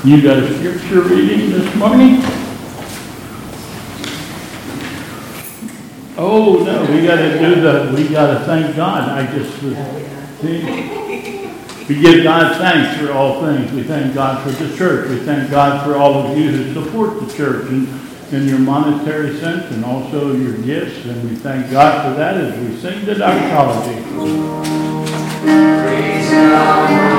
You got a scripture reading this morning? Oh, no, we gotta thank God. We give God thanks for all things. We thank God for the church. We thank God for all of you who support the church in your monetary sense and also your gifts. And we thank God for that as we sing the doxology. Praise God.